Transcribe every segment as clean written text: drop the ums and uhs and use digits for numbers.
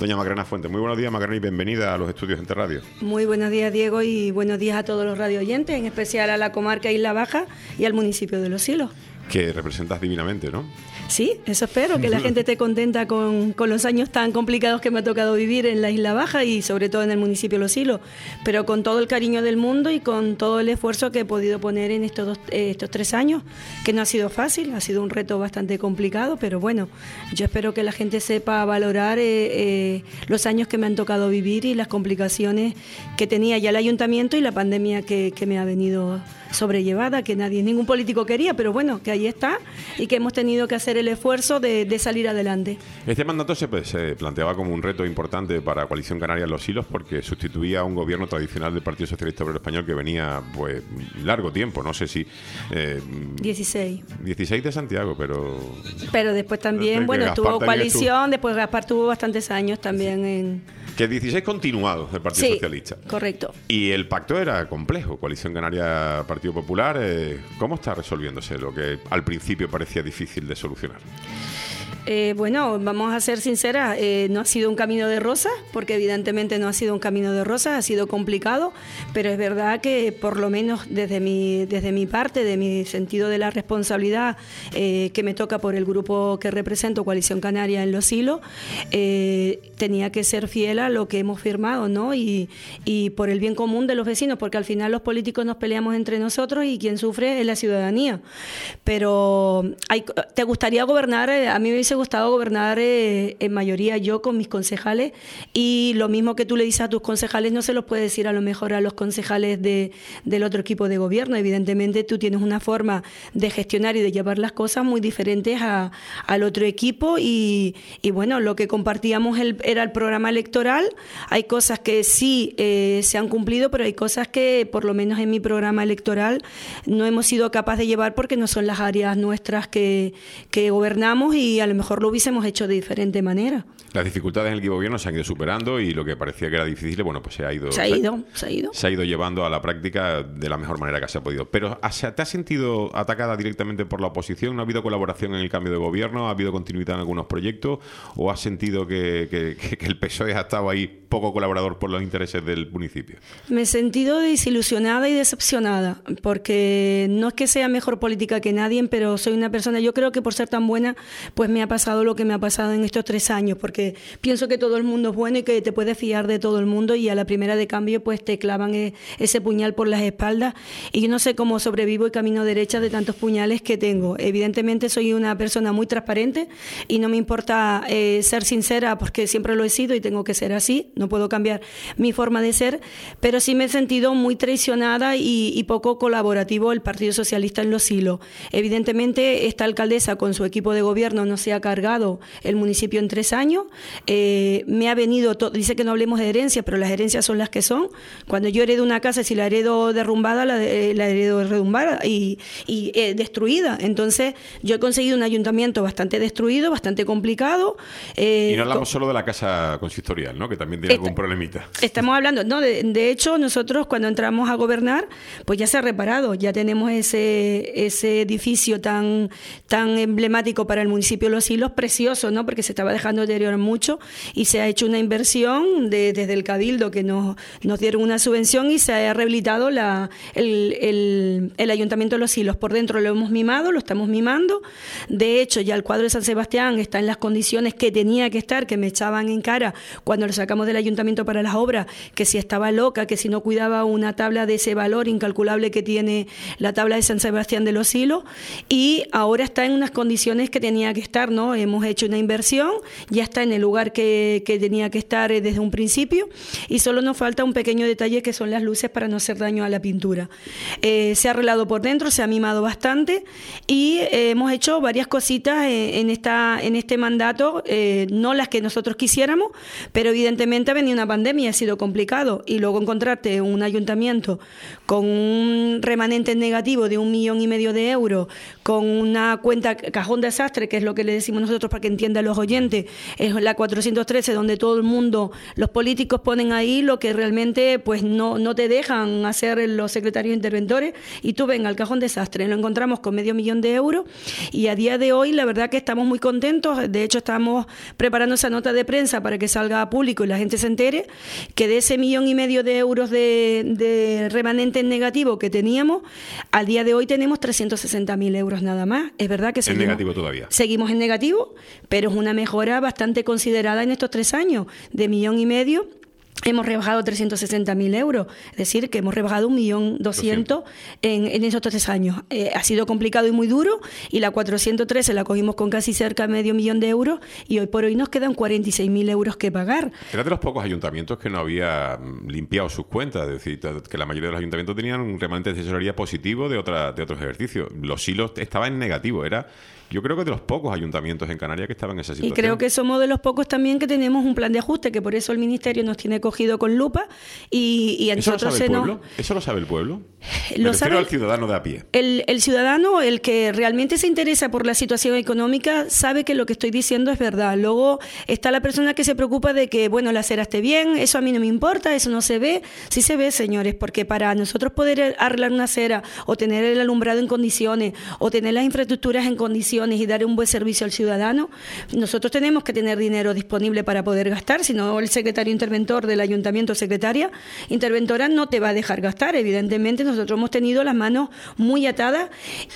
doña Macarena Fuentes. Muy buenos días, Macarena, y bienvenida a los estudios Gente Radio. Muy buenos días, Diego, y buenos días a todos los radioyentes, en especial a la comarca Isla Baja y al municipio de Los Silos. Que representas divinamente, ¿no? Sí, eso espero, que la gente esté contenta con los años tan complicados que me ha tocado vivir en la Isla Baja y sobre todo en el municipio de Los Silos, pero con todo el cariño del mundo y con todo el esfuerzo que he podido poner en estos 3 años, que no ha sido fácil, ha sido un reto bastante complicado, pero bueno, yo espero que la gente sepa valorar los años que me han tocado vivir y las complicaciones que tenía ya el ayuntamiento y la pandemia que me ha venido sobrellevada, que ningún político quería, pero bueno, que ahí está y que hemos tenido que hacer el esfuerzo de salir adelante. Este mandato se planteaba como un reto importante para Coalición Canaria en Los Silos porque sustituía a un gobierno tradicional del Partido Socialista Obrero Español que venía pues largo tiempo, no sé si... 16 de Santiago, pero... Pero después también, bueno, estuvo coalición, después Gaspar tuvo bastantes años también en... Que 16 continuados del Partido Socialista. Correcto. Y el pacto era complejo. Coalición Canaria, Partido Popular, ¿cómo está resolviéndose lo que al principio parecía difícil de solucionar? Bueno, vamos a ser sinceras, no ha sido un camino de rosas, porque evidentemente no ha sido un camino de rosas, ha sido complicado, pero es verdad que por lo menos desde mi parte, de mi sentido de la responsabilidad que me toca por el grupo que represento, Coalición Canaria en Los Silos, tenía que ser fiel a lo que hemos firmado, ¿no? Y por el bien común de los vecinos, porque al final los políticos nos peleamos entre nosotros y quien sufre es la ciudadanía. Pero ¿te gustaría gobernar? A mí me hubiese gustado gobernar en mayoría yo con mis concejales, y lo mismo que tú le dices a tus concejales no se los puedes decir a lo mejor a los concejales del otro equipo de gobierno. Evidentemente tú tienes una forma de gestionar y de llevar las cosas muy diferentes al otro equipo y bueno, lo que compartíamos era el programa electoral. Hay cosas que sí se han cumplido, pero hay cosas que por lo menos en mi programa electoral no hemos sido capaces de llevar porque no son las áreas nuestras que gobernamos, y a lo mejor lo hubiésemos hecho de diferente manera. Las dificultades en el gobierno se han ido superando y lo que parecía que era difícil, bueno, pues se ha ido llevando a la práctica de la mejor manera que se ha podido. Pero ¿te has sentido atacada directamente por la oposición? ¿No ha habido colaboración en el cambio de gobierno? ¿Ha habido continuidad en algunos proyectos? ¿O has sentido que el PSOE ha estado ahí poco colaborador por los intereses del municipio? Me he sentido desilusionada y decepcionada, porque no es que sea mejor política que nadie, pero soy una persona, yo creo que por ser tan buena, pues me ha pasado lo que me ha pasado en estos 3 años, porque pienso que todo el mundo es bueno y que te puedes fiar de todo el mundo, y a la primera de cambio pues te clavan ese puñal por las espaldas, y yo no sé cómo sobrevivo y camino derecha de tantos puñales que tengo. Evidentemente soy una persona muy transparente y no me importa ser sincera, porque siempre lo he sido y tengo que ser así, no puedo cambiar mi forma de ser, pero sí me he sentido muy traicionada y poco colaborativo el Partido Socialista en Los Silos. Evidentemente esta alcaldesa con su equipo de gobierno no se ha cargado el municipio en 3 años. Me ha venido, dice que no hablemos de herencias, pero las herencias son las que son. Cuando yo heredo una casa, si la heredo derrumbada, la heredo derrumbada y destruida. Entonces yo he conseguido un ayuntamiento bastante destruido, bastante complicado. Y no hablamos solo de la casa consistorial, ¿no? Que también tiene algún problemita. Estamos hablando, no, de hecho nosotros cuando entramos a gobernar, pues ya se ha reparado, ya tenemos ese edificio tan emblemático para el municipio de Los Silos, precioso, ¿no? Porque se estaba dejando deteriorar mucho y se ha hecho una inversión desde el Cabildo, que nos dieron una subvención, y se ha rehabilitado el Ayuntamiento de Los Silos. Por dentro lo hemos mimado, lo estamos mimando. De hecho, ya el cuadro de San Sebastián está en las condiciones que tenía que estar, que me echaban en cara cuando lo sacamos del ayuntamiento para las obras, que si estaba loca, que si no cuidaba una tabla de ese valor incalculable que tiene la tabla de San Sebastián de Los Silos, y ahora está en unas condiciones que tenía que estar, ¿no? Hemos hecho una inversión, ya está en el lugar que tenía que estar desde un principio, y solo nos falta un pequeño detalle que son las luces para no hacer daño a la pintura. Se ha arreglado por dentro, se ha mimado bastante, y hemos hecho varias cositas en este mandato, no las que nosotros quisiéramos, pero evidentemente ha venido una pandemia, ha sido complicado, y luego encontrarte un ayuntamiento con un remanente negativo de 1,5 millones de euros, con una cuenta cajón desastre, que es lo que le decimos nosotros para que entiendan los oyentes, es es la 413 donde todo el mundo, los políticos ponen ahí lo que realmente pues no te dejan hacer los secretarios interventores, y tú ven al cajón desastre, lo encontramos con $500,000 de euros, y a día de hoy la verdad que estamos muy contentos. De hecho estamos preparando esa nota de prensa para que salga a público y la gente se entere que de ese $1,500,000 de euros de remanente en negativo que teníamos, al día de hoy tenemos 360.000 euros nada más. Es verdad que seguimos negativo todavía. Seguimos en negativo, pero es una mejora bastante considerada en estos 3 años. De $1,500,000 hemos rebajado 360.000 euros, es decir, que hemos rebajado 1.200.000 en esos 3 años. Ha sido complicado y muy duro, y la 413 la cogimos con casi cerca de $500,000 de euros, y hoy por hoy nos quedan 46.000 euros que pagar. Era de los pocos ayuntamientos que no había limpiado sus cuentas, es decir, que la mayoría de los ayuntamientos tenían un remanente de tesorería positivo de otros ejercicios. Los silos estaban en negativo, yo creo que de los pocos ayuntamientos en Canarias que estaban en esa situación. Y creo que somos de los pocos también que tenemos un plan de ajuste, que por eso el Ministerio nos tiene cogido con lupa, y a nosotros ¿Eso lo sabe el pueblo? ¿Eso lo sabe el pueblo? Me refiero al ciudadano de a pie. El ciudadano, el que realmente se interesa por la situación económica, sabe que lo que estoy diciendo es verdad. Luego está la persona que se preocupa de que, bueno, la acera esté bien, eso a mí no me importa, eso no se ve. Sí se ve, señores, porque para nosotros poder arreglar una acera, o tener el alumbrado en condiciones, o tener las infraestructuras en condiciones y dar un buen servicio al ciudadano, nosotros tenemos que tener dinero disponible para poder gastar, si no el secretario interventor del ayuntamiento, secretaria interventora, no te va a dejar gastar. Evidentemente nosotros hemos tenido las manos muy atadas,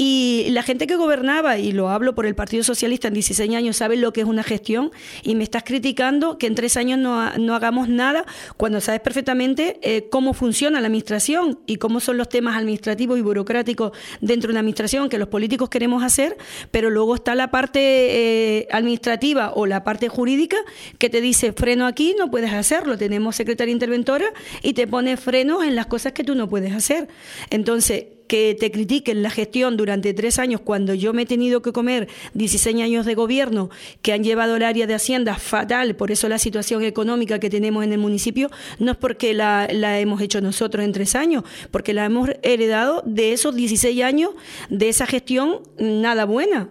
y la gente que gobernaba, y lo hablo por el Partido Socialista, en 16 años sabe lo que es una gestión, y me estás criticando que en 3 años no hagamos nada, cuando sabes perfectamente cómo funciona la administración y cómo son los temas administrativos y burocráticos dentro de una administración que los políticos queremos hacer, pero luego está la parte administrativa o la parte jurídica que te dice freno aquí, no puedes hacerlo. Tenemos secretaria interventora y te pone frenos en las cosas que tú no puedes hacer. Entonces, que te critiquen la gestión durante 3 años, cuando yo me he tenido que comer 16 años de gobierno que han llevado el área de Hacienda fatal. Por eso la situación económica que tenemos en el municipio no es porque la hemos hecho nosotros en 3 años, porque la hemos heredado de esos 16 años de esa gestión nada buena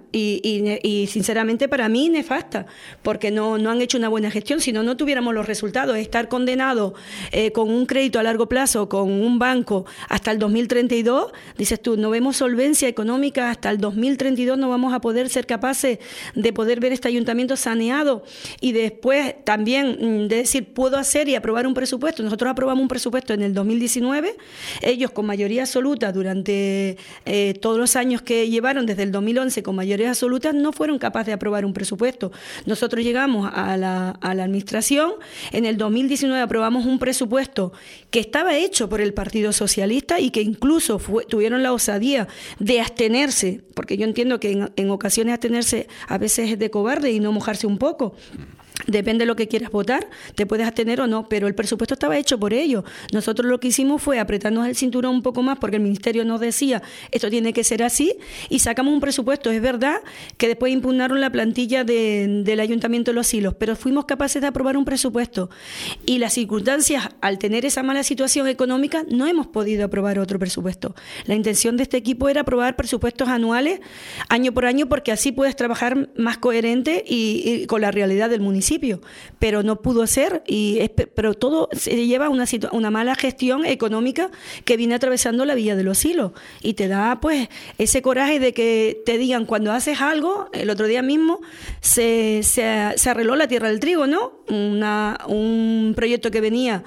y sinceramente para mí nefasta, porque no han hecho una buena gestión. Si no tuviéramos los resultados. Estar condenado con un crédito a largo plazo con un banco hasta el 2032, dices tú, no vemos solvencia económica hasta el 2032, no vamos a poder ser capaces de poder ver este ayuntamiento saneado, y después también de decir, puedo hacer y aprobar un presupuesto. Nosotros aprobamos un presupuesto en el 2019, ellos con mayoría absoluta durante todos los años que llevaron desde el 2011 con mayoría absoluta no fueron capaces de aprobar un presupuesto. Nosotros llegamos a la administración, en el 2019 aprobamos un presupuesto que estaba hecho por el Partido Socialista y que incluso tuvieron la osadía de abstenerse, porque yo entiendo que en ocasiones abstenerse a veces es de cobarde y no mojarse un poco. Depende de lo que quieras votar, te puedes abstener o no, pero el presupuesto estaba hecho por ello. Nosotros lo que hicimos fue apretarnos el cinturón un poco más, porque el Ministerio nos decía, esto tiene que ser así, y sacamos un presupuesto. Es verdad que después impugnaron la plantilla del Ayuntamiento de Los Silos, pero fuimos capaces de aprobar un presupuesto. Y las circunstancias, al tener esa mala situación económica, no hemos podido aprobar otro presupuesto. La intención de este equipo era aprobar presupuestos anuales, año por año, porque así puedes trabajar más coherente y con la realidad del municipio. Pero no pudo ser, pero todo se lleva a una mala gestión económica que viene atravesando la Villa de Los Silos, y te da pues ese coraje de que te digan cuando haces algo. El otro día mismo se arregló la Tierra del Trigo, ¿no? Un proyecto que venía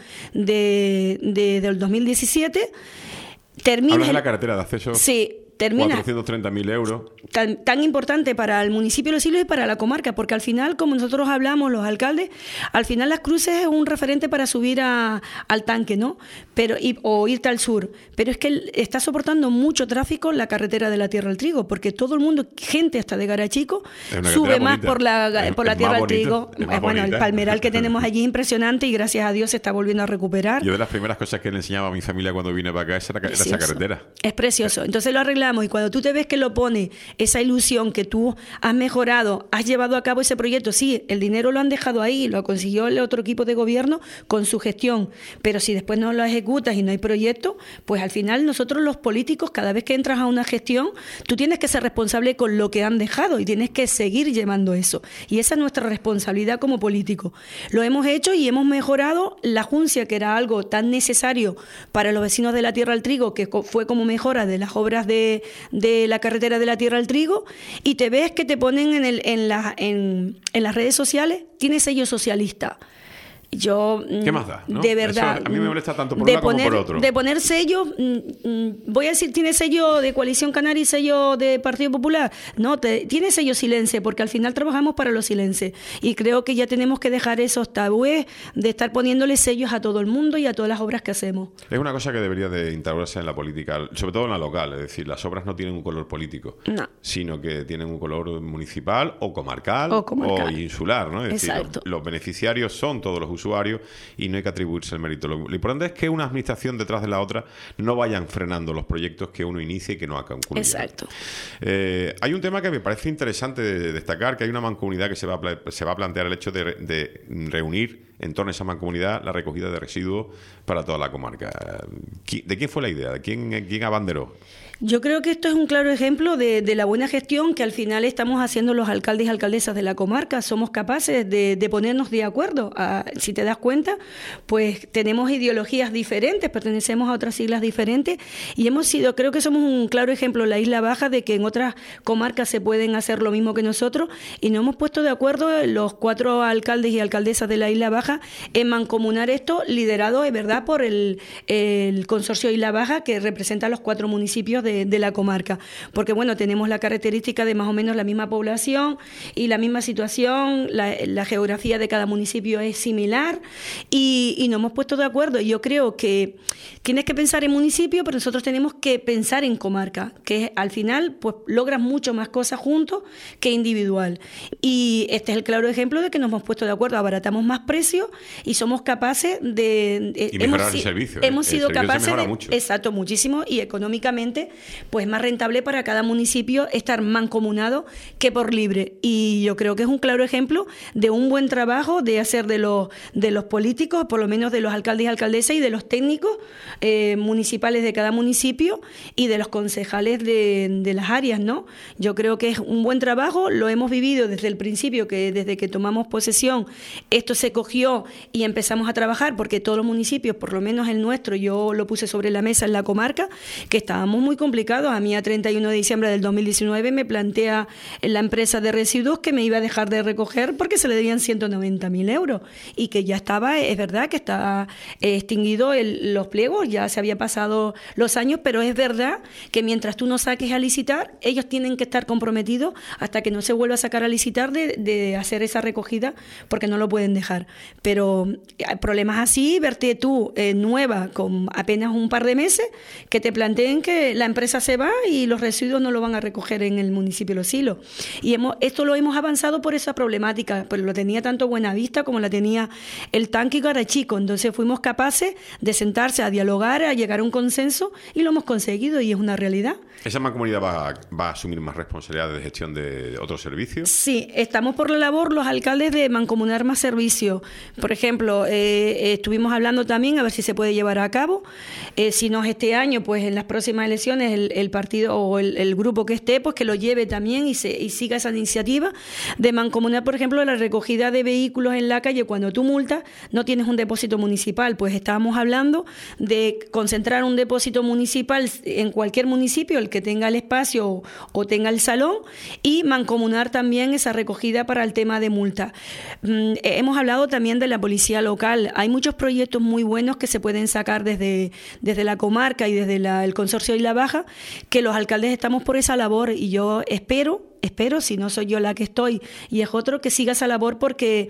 del 2017. ¿Hablas de la carretera de acceso? Sí. Termina 430.000 euros. Tan importante para el municipio de Los Silos y para la comarca, porque al final, como nosotros hablamos, los alcaldes, al final Las Cruces es un referente para subir al tanque, ¿no? O irte al sur. Pero es que está soportando mucho tráfico la carretera de la Tierra del Trigo, porque todo el mundo, gente hasta de Garachico, sube más por la Tierra del Trigo. Bueno, el palmeral que tenemos allí es impresionante y gracias a Dios se está volviendo a recuperar. Yo de las primeras cosas que le enseñaba a mi familia cuando vine para acá era esa carretera. Es precioso. Entonces lo arreglamos hablamos y cuando tú te ves que lo pone, esa ilusión que tú has mejorado, has llevado a cabo ese proyecto, sí, el dinero lo han dejado ahí, lo consiguió el otro equipo de gobierno con su gestión, pero si después no lo ejecutas y no hay proyecto, pues al final nosotros los políticos, cada vez que entras a una gestión, tú tienes que ser responsable con lo que han dejado y tienes que seguir llevando eso. Y esa es nuestra responsabilidad como políticos. Lo hemos hecho y hemos mejorado la Juncia, que era algo tan necesario para los vecinos de la Tierra al Trigo, que fue como mejora de las obras de la carretera de la Tierra al Trigo, y te ves que te ponen en las redes sociales, tiene sello socialista. Yo, ¿qué más da? ¿No? De verdad, eso a mí me molesta tanto por un lado como por otro. De poner sellos, voy a decir, ¿tiene sello de Coalición Canaria y sello de Partido Popular? No, tiene sello Silense, porque al final trabajamos para los silences. Y creo que ya tenemos que dejar esos tabúes de estar poniéndole sellos a todo el mundo y a todas las obras que hacemos. Es una cosa que debería de instaurarse en la política, sobre todo en la local. Es decir, las obras no tienen un color político, sino que tienen un color municipal o comarcal o insular, ¿no? Es decir, los beneficiarios son todos los usuarios y no hay que atribuirse el mérito. Lo importante es que una administración detrás de la otra no vayan frenando los proyectos que uno inicia y que no ha concluido. Exacto. Hay un tema que me parece interesante de destacar, que hay una mancomunidad que se va a plantear el hecho de reunir en torno a esa mancomunidad la recogida de residuos para toda la comarca. ¿De quién fue la idea? ¿De quién abanderó? Yo creo que esto es un claro ejemplo de la buena gestión que al final estamos haciendo los alcaldes y alcaldesas de la comarca. Somos capaces de ponernos de acuerdo. Si te das cuenta, pues tenemos ideologías diferentes, pertenecemos a otras siglas diferentes y creo que somos un claro ejemplo en la Isla Baja de que en otras comarcas se pueden hacer lo mismo que nosotros y nos hemos puesto de acuerdo los 4 alcaldes y alcaldesas de la Isla Baja en mancomunar esto, liderado, es verdad, por el consorcio Isla Baja, que representa a los 4 municipios de la comarca, porque bueno, tenemos la característica de más o menos la misma población y la misma situación, la geografía de cada municipio es similar y nos hemos puesto de acuerdo. Yo creo que tienes que pensar en municipio, pero nosotros tenemos que pensar en comarca, que al final pues logras mucho más cosas juntos que individual. Y este es el claro ejemplo de que nos hemos puesto de acuerdo, abaratamos más precios y somos capaces de... Y mejorar el servicio. Hemos sido capaces de... Mucho. Exacto, muchísimo, y económicamente pues más rentable para cada municipio estar mancomunado que por libre. Y yo creo que es un claro ejemplo de un buen trabajo de hacer de los políticos, por lo menos de los alcaldes y alcaldesas y de los técnicos municipales de cada municipio y de los concejales de las áreas, ¿no? Yo creo que es un buen trabajo, lo hemos vivido desde el principio, que desde que tomamos posesión esto se cogió y empezamos a trabajar, porque todos los municipios, por lo menos el nuestro, yo lo puse sobre la mesa en la comarca, que estábamos muy complicados. A mí a 31 de diciembre del 2019 me plantea la empresa de residuos que me iba a dejar de recoger porque se le debían 190.000 euros y que ya estaba, es verdad que está extinguido los pliegos, ya se había pasado los años, pero es verdad que mientras tú no saques a licitar, ellos tienen que estar comprometidos hasta que no se vuelva a sacar a licitar de hacer esa recogida, porque no lo pueden dejar. Pero hay problemas así, verte tú nueva con apenas un par de meses, que te planteen que la empresa se va y los residuos no lo van a recoger en el municipio Los Silos. Y esto lo hemos avanzado por esa problemática, pero lo tenía tanto Buenavista como la tenía el Tanque y Garachico. Entonces fuimos capaces de sentarse a dialogar, a llegar a un consenso y lo hemos conseguido y es una realidad. ¿Esa mancomunidad va a asumir más responsabilidades de gestión de otros servicios? Sí, estamos por la labor los alcaldes de mancomunar más servicios. Por ejemplo, estuvimos hablando también a ver si se puede llevar a cabo. Si no es este año, pues en las próximas elecciones el partido o el grupo que esté, pues que lo lleve también y siga esa iniciativa de mancomunar, por ejemplo, la recogida de vehículos en la calle. Cuando tú multas, no tienes un depósito municipal. Pues estábamos hablando de concentrar un depósito municipal en cualquier municipio, el que tenga el espacio o tenga el salón, y mancomunar también esa recogida para el tema de multa. Hemos hablado también de la policía local. Hay muchos proyectos muy buenos que se pueden sacar desde la comarca y desde el consorcio Isla Baja, que los alcaldes estamos por esa labor y yo espero espero, si no soy yo la que estoy y es otro, que siga esa labor, porque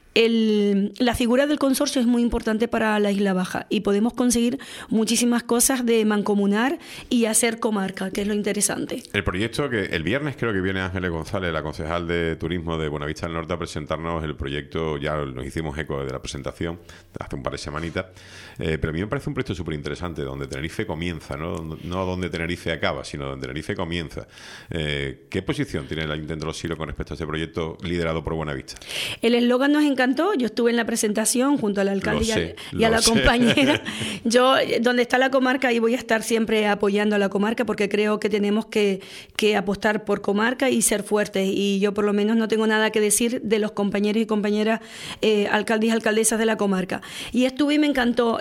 la figura del consorcio es muy importante para la Isla Baja y podemos conseguir muchísimas cosas de mancomunar y hacer comarca, que es lo interesante. El proyecto que el viernes creo que viene Ángeles González, la concejal de turismo de Buenavista del Norte, a presentarnos el proyecto. Ya nos hicimos eco de la presentación hace un par de semanitas, pero a mí me parece un proyecto súper interesante, donde Tenerife comienza, no donde Tenerife acaba, sino donde Tenerife comienza. ¿Qué posición tiene el Ayuntamiento de Los Silos con respecto a este proyecto liderado por Buenavista? El eslogan nos encantó. Yo estuve en la presentación junto al alcalde y a la compañera. Yo, donde está la comarca, ahí voy a estar siempre apoyando a la comarca, porque creo que tenemos que apostar por comarca y ser fuertes. Y yo por lo menos no tengo nada que decir de los compañeros y compañeras alcaldes y alcaldesas de la comarca. Y estuve y me encantó.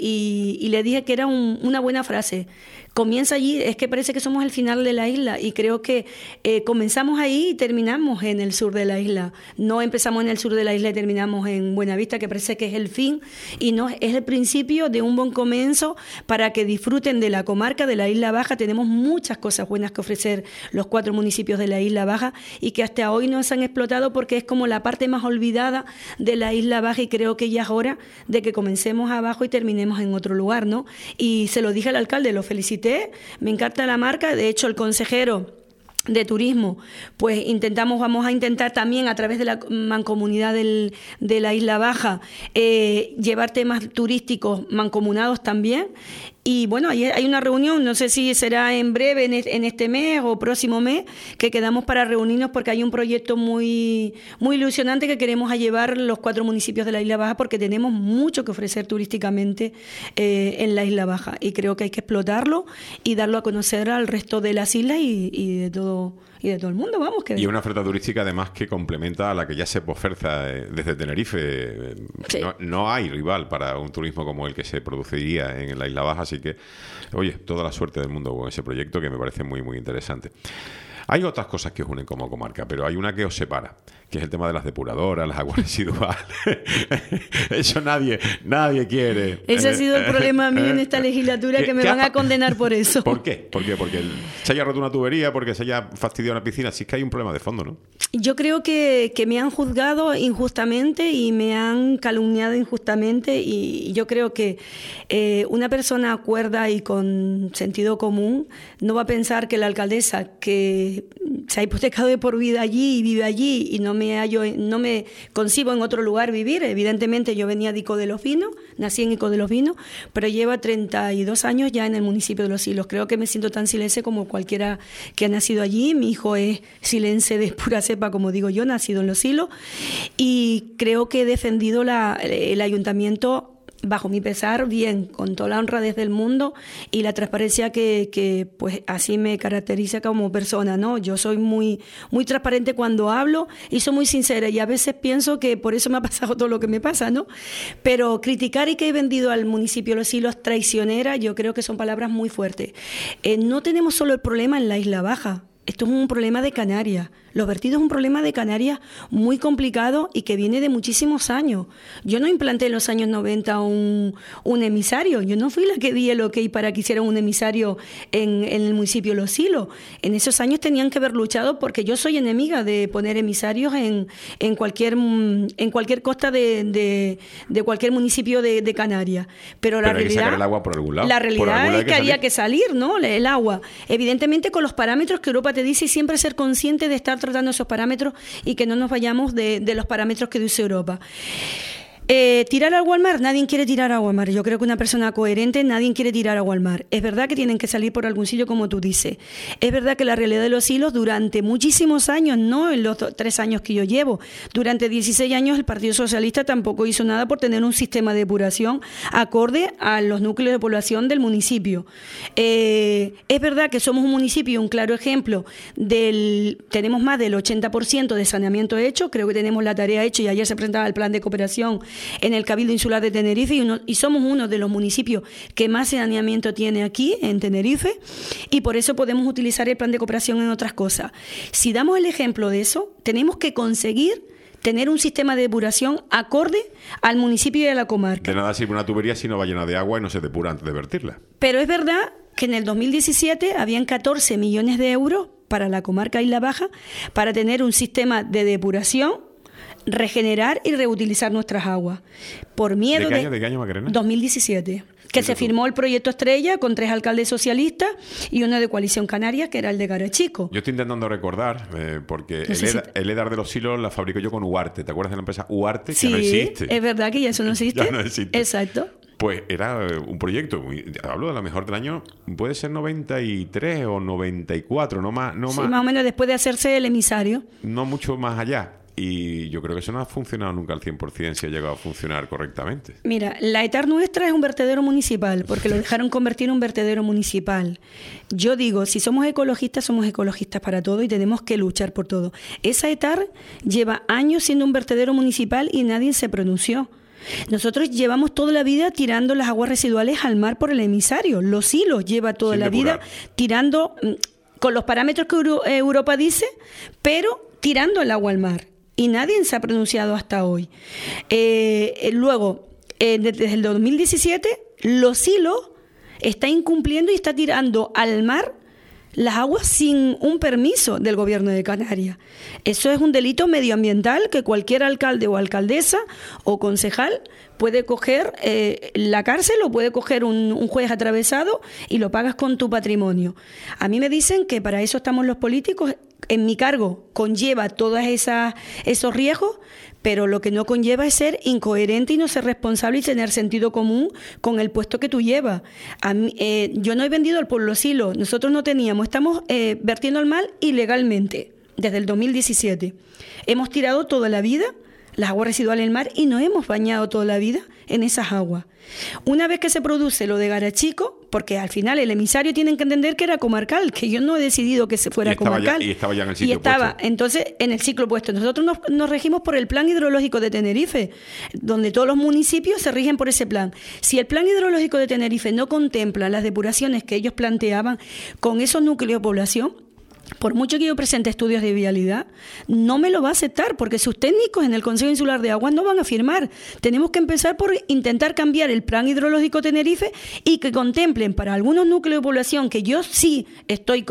Y le dije que era una buena frase. Comienza allí, es que parece que somos el final de la isla, y creo que comenzamos ahí y terminamos en el sur de la isla. No empezamos en el sur de la isla y terminamos en Buenavista, que parece que es el fin, y no, es el principio de un buen comienzo para que disfruten de la comarca de la Isla Baja. Tenemos muchas cosas buenas que ofrecer los 4 municipios de la Isla Baja, y que hasta hoy no se han explotado, porque es como la parte más olvidada de la Isla Baja, y creo que ya es hora de que comencemos abajo y terminemos en otro lugar, ¿no? Y se lo dije al alcalde, lo felicité. Me encanta la marca. De hecho, el consejero de turismo, pues vamos a intentar también, a través de la mancomunidad de la Isla Baja, llevar temas turísticos mancomunados también. Y bueno, hay una reunión, no sé si será en breve, en este mes o próximo mes, que quedamos para reunirnos, porque hay un proyecto muy, muy ilusionante que queremos llevar los 4 municipios de la Isla Baja, porque tenemos mucho que ofrecer turísticamente en la Isla Baja, y creo que hay que explotarlo y darlo a conocer al resto de las islas y de todo el mundo, vamos. Y una oferta turística además que complementa a la que ya se oferta desde Tenerife. Sí. No hay rival para un turismo como el que se produciría en la Isla Baja, así que, oye, toda la suerte del mundo con ese proyecto, que me parece muy, muy interesante. Hay otras cosas que os unen como comarca, pero hay una que os separa, que es el tema de las depuradoras, las aguas residuales. Eso nadie quiere. Ese ha sido el problema mío en esta legislatura, que me van a condenar por eso. ¿Por qué? Porque se haya roto una tubería, porque se haya fastidiado una piscina. Sí, es que hay un problema de fondo, ¿no? Yo creo que me han juzgado injustamente y me han calumniado injustamente, y yo creo que una persona cuerda y con sentido común no va a pensar que la alcaldesa, que se ha hipotecado de por vida allí y vive allí, y no me concibo en otro lugar vivir. Evidentemente yo venía de Ico de los Vinos, nací en Ico de los Vinos, pero llevo 32 años ya en el municipio de Los Silos. Creo que me siento tan silense como cualquiera que ha nacido allí. Mi hijo es silense de pura cepa, como digo yo, nacido en Los Silos, y creo que he defendido el ayuntamiento, bajo mi pesar, bien, con toda la honradez del mundo y la transparencia que pues así me caracteriza como persona, ¿no? Yo soy muy, muy transparente cuando hablo y soy muy sincera, y a veces pienso que por eso me ha pasado todo lo que me pasa, ¿no? Pero criticar y que he vendido al municipio de Los Silos traicionera, yo creo que son palabras muy fuertes. No tenemos solo el problema en la Isla Baja. Esto es un problema de Canarias. Los vertidos es un problema de Canarias muy complicado y que viene de muchísimos años. Yo no implanté en los años 90 un emisario. Yo no fui la que di el ok para que hicieran un emisario en el municipio de Los Silos. En esos años tenían que haber luchado, porque yo soy enemiga de poner emisarios en cualquier costa de cualquier municipio de Canarias. Pero la realidad, hay que sacar el agua por algún lado. La realidad es que había que salir, ¿no? El agua. Evidentemente con los parámetros que Europa te dice, y siempre ser consciente de estar tratando esos parámetros y que no nos vayamos de los parámetros que dice Europa. ¿Tirar agua al mar? Nadie quiere tirar agua al mar. Yo creo que una persona coherente, nadie quiere tirar agua al mar. Es verdad que tienen que salir por algún sitio, como tú dices. Es verdad que la realidad de Los Silos, durante muchísimos años, no en los 3 años que yo llevo, durante 16 años el Partido Socialista tampoco hizo nada por tener un sistema de depuración acorde a los núcleos de población del municipio. Es verdad que somos un municipio, un claro ejemplo, tenemos más del 80% de saneamiento hecho. Creo que tenemos la tarea hecha, y ayer se presentaba el plan de cooperación en el Cabildo Insular de Tenerife, y somos uno de los municipios que más saneamiento tiene aquí en Tenerife, y por eso podemos utilizar el plan de cooperación en otras cosas. Si damos el ejemplo de eso, tenemos que conseguir tener un sistema de depuración acorde al municipio y a la comarca. De nada sirve una tubería si no va llena de agua y no se depura antes de vertirla. Pero es verdad que en el 2017 habían 14 millones de euros para la comarca Isla Baja, para tener un sistema de depuración, regenerar y reutilizar nuestras aguas. Por miedo ¿De qué año, Macarena? 2017. Que se firmó el proyecto Estrella con 3 alcaldes socialistas y uno de Coalición Canaria, que era el de Garachico. Yo estoy intentando recordar, porque el EDAR de los silos la fabrico yo con Huarte. ¿Te acuerdas de la empresa Huarte? Sí, que no existe. Es verdad que ya eso no existe. Ya no existe. Exacto. Pues era un proyecto, hablo de lo mejor del año, puede ser 93 o 94, no más. Sí, más o menos después de hacerse el emisario. No mucho más allá. Y yo creo que eso no ha funcionado nunca al 100%, si ha llegado a funcionar correctamente. Mira, la ETAR nuestra es un vertedero municipal, porque lo dejaron convertir en un vertedero municipal. Yo digo, si somos ecologistas para todo y tenemos que luchar por todo. Esa ETAR lleva años siendo un vertedero municipal y nadie se pronunció. Nosotros llevamos toda la vida tirando las aguas residuales al mar por el emisario. Los hilos lleva toda la vida tirando con los parámetros que Europa dice, pero tirando el agua al mar. Y nadie se ha pronunciado hasta hoy. Luego, desde el 2017, los hilos está incumpliendo y está tirando al mar las aguas sin un permiso del gobierno de Canarias. Eso es un delito medioambiental que cualquier alcalde o alcaldesa o concejal puede coger la cárcel o puede coger un juez atravesado y lo pagas con tu patrimonio. A mí me dicen que para eso estamos los políticos. En mi cargo conlleva todos esos riesgos, pero lo que no conlleva es ser incoherente y no ser responsable y tener sentido común con el puesto que tú llevas. Yo no he vendido al pueblo silo, nosotros no teníamos, estamos vertiendo al mar ilegalmente desde el 2017. Hemos tirado toda la vida las aguas residuales del mar y nos hemos bañado toda la vida en esas aguas. Una vez que se produce lo de Garachico, porque al final el emisario tienen que entender que era comarcal, que yo no he decidido que se fuera comarcal. Y estaba ya en el ciclo puesto. Entonces, en el ciclo puesto. Nosotros nos regimos por el Plan Hidrológico de Tenerife, donde todos los municipios se rigen por ese plan. Si el Plan Hidrológico de Tenerife no contempla las depuraciones que ellos planteaban con esos núcleos de población, por mucho que yo presente estudios de vialidad, no me lo va a aceptar, porque sus técnicos en el Consejo Insular de Aguas no van a firmar. Tenemos que empezar por intentar cambiar el Plan Hidrológico Tenerife y que contemplen para algunos núcleos de población que yo sí estoy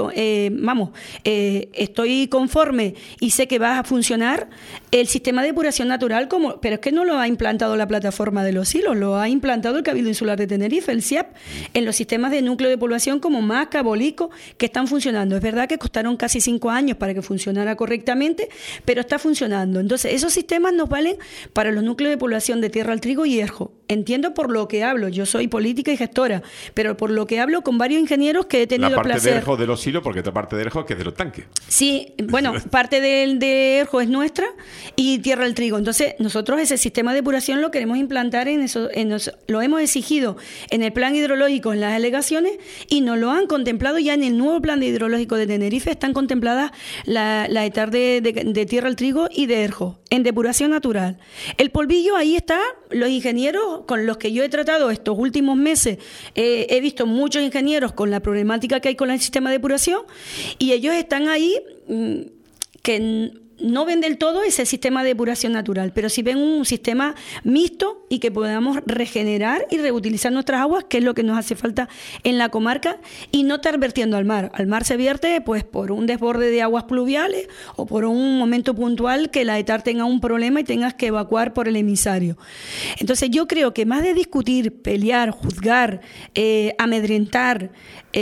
conforme y sé que va a funcionar el sistema de depuración natural, pero es que no lo ha implantado la plataforma de los hilos, lo ha implantado el Cabildo Insular de Tenerife, el CIAP, en los sistemas de núcleo de población como Maca, Bolico, que están funcionando. Es verdad que costaron casi 5 años para que funcionara correctamente, pero está funcionando. Entonces, esos sistemas nos valen para los núcleos de población de Tierra al Trigo y Erjo. Entiendo por lo que hablo, yo soy política y gestora, pero por lo que hablo con varios ingenieros que he tenido el placer. La parte de Erjo de los hilos, porque otra parte de Erjo que es de los tanques. Sí, bueno, parte de Erjo es nuestra y Tierra al Trigo. Entonces, nosotros ese sistema de depuración lo queremos implantar lo hemos exigido en el plan hidrológico, en las alegaciones, y nos lo han contemplado ya en el nuevo plan hidrológico de Tenerife. Están contempladas la ETAR de Tierra al Trigo y de Erjo, en depuración natural. El polvillo, ahí está, los ingenieros con los que yo he tratado estos últimos meses, he visto muchos ingenieros con la problemática que hay con el sistema de depuración, y ellos están ahí que no ven del todo ese sistema de depuración natural, pero sí ven un sistema mixto y que podamos regenerar y reutilizar nuestras aguas, que es lo que nos hace falta en la comarca, y no estar vertiendo al mar. Al mar se vierte pues por un desborde de aguas pluviales o por un momento puntual que la ETAR tenga un problema y tengas que evacuar por el emisario. Entonces yo creo que más de discutir, pelear, juzgar, amedrentar,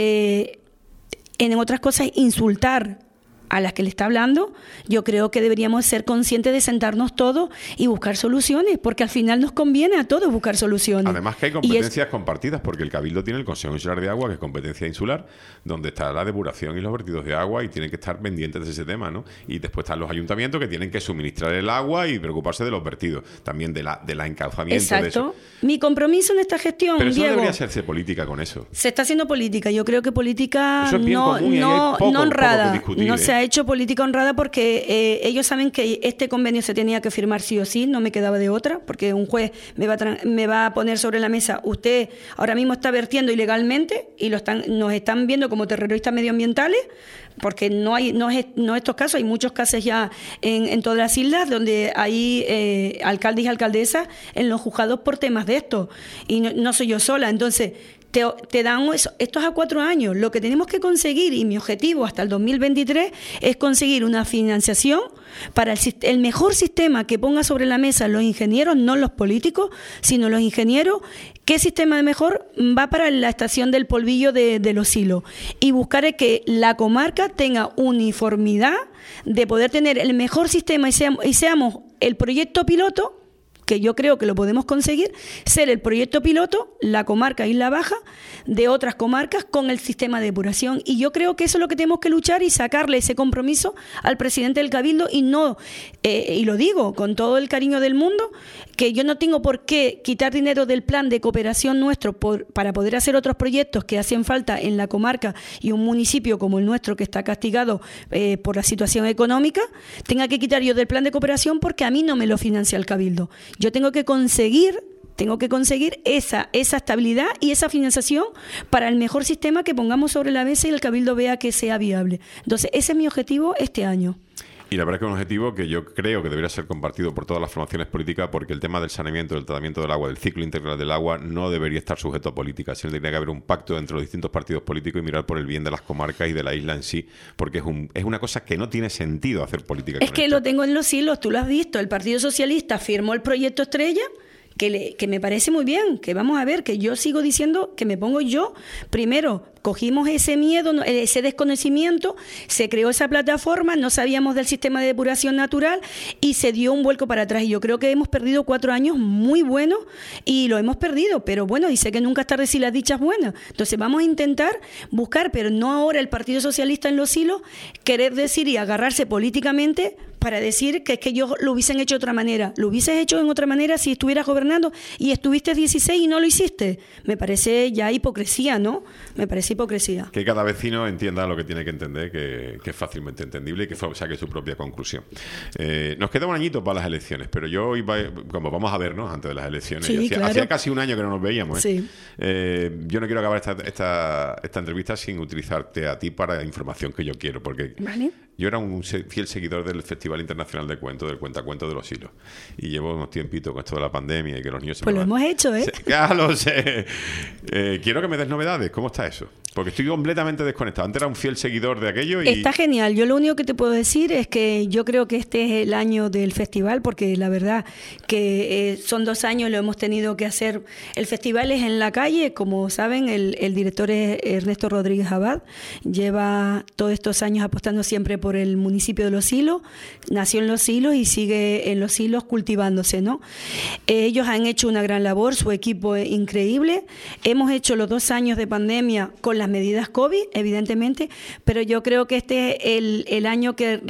en otras cosas insultar a las que le está hablando, yo creo que deberíamos ser conscientes de sentarnos todos y buscar soluciones, porque al final nos conviene a todos buscar soluciones. Además que hay competencias compartidas, porque el Cabildo tiene el Consejo Insular de Agua, que es competencia insular, donde está la depuración y los vertidos de agua, y tienen que estar pendientes de ese tema, ¿no? Y después están los ayuntamientos, que tienen que suministrar el agua y preocuparse de los vertidos, también de la encauzamiento. Exacto. De eso. Mi compromiso en esta gestión, pero eso Diego, debería hacerse política con eso. Se está haciendo política. Yo creo que política no honrada. Discutir, no se ha hecho política honrada porque ellos saben que este convenio se tenía que firmar sí o sí, no me quedaba de otra, porque un juez me va a poner sobre la mesa: usted ahora mismo está vertiendo ilegalmente y nos están viendo como terroristas medioambientales, porque no estos casos, hay muchos casos ya en todas las islas donde hay alcaldes y alcaldesas en los juzgados por temas de esto, y no soy yo sola. Entonces te dan estos a 4 años. Lo que tenemos que conseguir, y mi objetivo hasta el 2023, es conseguir una financiación para el mejor sistema que ponga sobre la mesa los ingenieros, no los políticos, sino los ingenieros. ¿Qué sistema de mejor va para la estación del polvillo de Los Silos? Y buscar que la comarca tenga uniformidad de poder tener el mejor sistema y seamos el proyecto piloto, que yo creo que lo podemos conseguir, ser el proyecto piloto, la comarca Isla Baja, de otras comarcas con el sistema de depuración. Y yo creo que eso es lo que tenemos que luchar y sacarle ese compromiso al presidente del Cabildo y no, y lo digo con todo el cariño del mundo, que yo no tengo por qué quitar dinero del plan de cooperación nuestro para poder hacer otros proyectos que hacen falta en la comarca y un municipio como el nuestro que está castigado por la situación económica, tenga que quitar yo del plan de cooperación porque a mí no me lo financia el Cabildo. Yo tengo que conseguir esa estabilidad y esa financiación para el mejor sistema que pongamos sobre la mesa y el Cabildo vea que sea viable. Entonces, ese es mi objetivo este año. Y la verdad que es un objetivo que yo creo que debería ser compartido por todas las formaciones políticas, porque el tema del saneamiento, del tratamiento del agua, del ciclo integral del agua, no debería estar sujeto a política, sino que tiene que haber un pacto entre los distintos partidos políticos y mirar por el bien de las comarcas y de la isla en sí, porque es una cosa que no tiene sentido hacer política. Es que esto lo tengo en Los Silos, tú lo has visto, el Partido Socialista firmó el proyecto Estrella, que me parece muy bien, que vamos a ver, que yo sigo diciendo que me pongo yo, primero, cogimos ese miedo, ese desconocimiento, se creó esa plataforma, no sabíamos del sistema de depuración natural y se dio un vuelco para atrás. Y yo creo que hemos perdido 4 años muy buenos y lo hemos perdido, pero bueno, y sé que nunca es tarde si las dichas buenas. Entonces vamos a intentar buscar, pero no ahora el Partido Socialista en Los Silos, querer decir y agarrarse políticamente para decir que es que ellos lo hubiesen hecho de otra manera. Lo hubieses hecho en otra manera si estuvieras gobernando y estuviste 16 y no lo hiciste. Me parece ya hipocresía, ¿no? Me parece hipocresía. Que cada vecino entienda lo que tiene que entender, que es fácilmente entendible y que saque su propia conclusión. Nos queda un añito para las elecciones, pero yo como vamos a vernos antes de las elecciones, sí, hacía casi un año que no nos veíamos. Sí. Yo no quiero acabar esta entrevista sin utilizarte a ti para información que yo quiero, porque ¿vale? Yo era un fiel seguidor del Festival Internacional de Cuentos, del Cuentacuentos de Los Silos. Y llevo unos tiempitos con esto de la pandemia y que los niños... Pues lo hemos hecho, ¿eh? Ya lo sé. Quiero que me des novedades. ¿Cómo está eso? Porque estoy completamente desconectado. Antes era un fiel seguidor de aquello y... Está genial. Yo lo único que te puedo decir es que yo creo que este es el año del festival, porque la verdad que son 2 años, lo hemos tenido que hacer. El festival es en la calle, como saben, el director es Ernesto Rodríguez Abad. Lleva todos estos años apostando siempre por el municipio de Los Silos. Nació en Los Silos y sigue en Los Silos cultivándose, ¿no? Ellos han hecho una gran labor, su equipo es increíble. Hemos hecho los 2 años de pandemia con las medidas COVID, evidentemente, pero yo creo que este es el año que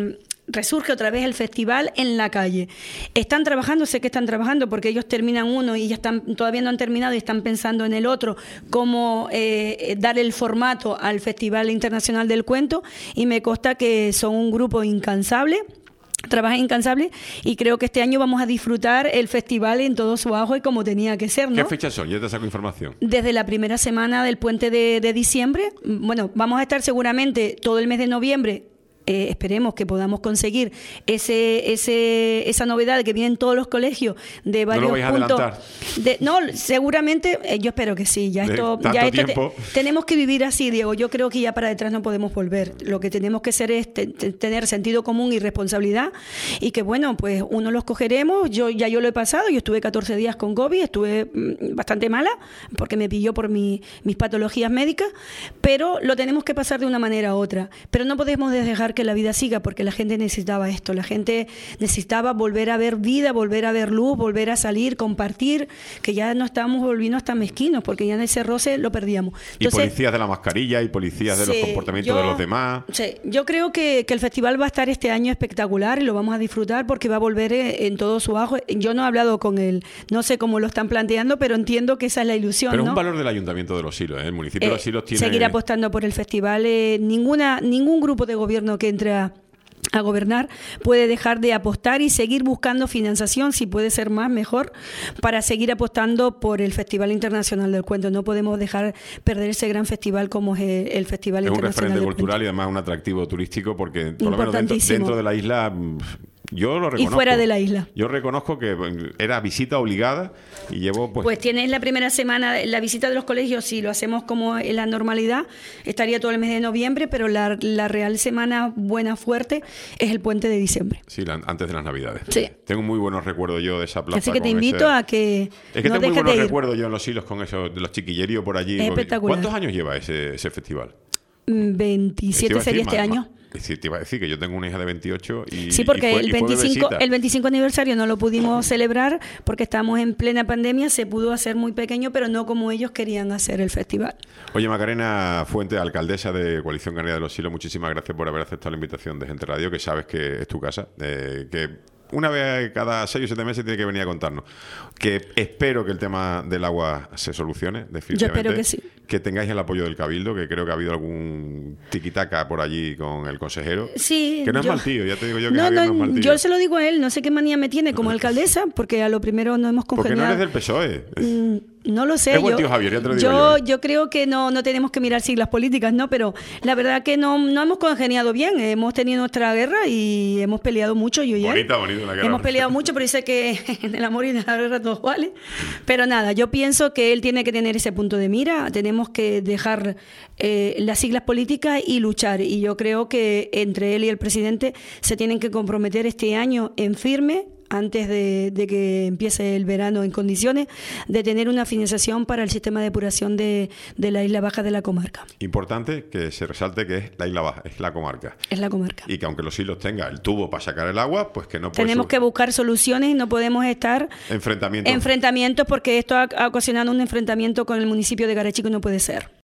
resurge otra vez el festival en la calle. Están trabajando, sé que están trabajando porque ellos terminan uno y ya todavía no han terminado y están pensando en el otro, cómo dar el formato al Festival Internacional del Cuento, y me consta que son un grupo incansable. Trabajan incansable y creo que este año vamos a disfrutar el festival en todo su auge como tenía que ser, ¿no? ¿Qué fechas son? Yo te saco información. Desde la primera semana del puente de diciembre. Bueno, vamos a estar seguramente todo el mes de noviembre. Esperemos que podamos conseguir esa novedad de que vienen todos los colegios de varios puntos. ¿No lo vais a adelantar? No, seguramente, yo espero que sí. Tenemos que vivir así, Diego. Yo creo que ya para detrás no podemos volver. Lo que tenemos que hacer es tener sentido común y responsabilidad, y que bueno, pues uno los cogeremos. Yo lo he pasado. Yo estuve 14 días con COVID, estuve bastante mala porque me pilló por mis patologías médicas, pero lo tenemos que pasar de una manera u otra. Pero no podemos dejar que la vida siga, porque la gente necesitaba esto, la gente necesitaba volver a ver vida, volver a ver luz, volver a salir, compartir, que ya no estábamos volviendo hasta mezquinos, porque ya en ese roce lo perdíamos. Entonces, y policías de la mascarilla y policías de los comportamientos de los demás. Sí, yo creo que el festival va a estar este año espectacular y lo vamos a disfrutar porque va a volver en todo su auge. Yo no he hablado con él, no sé cómo lo están planteando, pero entiendo que esa es la ilusión. Pero ¿no? Un valor del Ayuntamiento de Los Silos, ¿eh? El municipio de Los Silos tiene... Seguir apostando por el festival. Ningún grupo de gobierno que entre a gobernar puede dejar de apostar y seguir buscando financiación, si puede ser más, mejor, para seguir apostando por el Festival Internacional del Cuento. No podemos dejar perder ese gran festival como es el Festival Internacional del Cuento. Es un referente cultural y además un atractivo turístico, porque por lo menos dentro de la isla Yo lo reconozco. Y fuera de la isla. Yo reconozco que era visita obligada y llevo... Pues tienes la primera semana, la visita de los colegios, si lo hacemos como en la normalidad, estaría todo el mes de noviembre, pero la real semana buena, fuerte, es el puente de diciembre. Sí, antes de las Navidades. Sí. Tengo muy buenos recuerdos yo de esa plaza. Así que te invito a que es que no tengo muy buenos recuerdos yo en Los Silos con eso, de los chiquilleríos por allí. Es espectacular. ¿Cuántos años lleva ese festival? 27 sería este año. Sí, te iba a decir que yo tengo una hija de 28 y... Sí, porque el 25 aniversario no lo pudimos celebrar porque estamos en plena pandemia, se pudo hacer muy pequeño, pero no como ellos querían hacer el festival. Oye, Macarena Fuente, alcaldesa de Coalición Canaria de los Silos, muchísimas gracias por haber aceptado la invitación de Gente Radio, que sabes que es tu casa, que una vez cada 6 o 7 meses tiene que venir a contarnos. Que espero que el tema del agua se solucione, definitivamente. Yo espero que sí. Que tengáis el apoyo del Cabildo, que creo que ha habido algún tiquitaca por allí con el consejero. Sí. Que no es mal tío, ya te digo yo que Javier no es mal tío. Yo se lo digo a él, no sé qué manía me tiene como alcaldesa, porque a lo primero no hemos congeniado. Porque no eres del PSOE. No lo sé. Es buen tío Javier, ya te lo digo yo creo que no tenemos que mirar siglas políticas, ¿no? Pero la verdad que no hemos congeniado bien. Hemos tenido nuestra guerra y hemos peleado mucho, yo y él. Bonita la guerra. Hemos peleado mucho, pero dice que en el amor y en la guerra todo vale. Pero nada, yo pienso que él tiene que tener ese punto de mira. Tenemos que dejar las siglas políticas y luchar. Y yo creo que entre él y el presidente se tienen que comprometer este año en firme, antes de que empiece el verano en condiciones, de tener una financiación para el sistema de depuración de la Isla Baja de la comarca. Importante que se resalte que es la Isla Baja, es la comarca. Es la comarca. Y que aunque Los Silos tenga el tubo para sacar el agua, pues que no puede... Tenemos que buscar soluciones y no podemos estar... Enfrentamientos, porque esto ha ocasionado un enfrentamiento con el municipio de Garachico y no puede ser.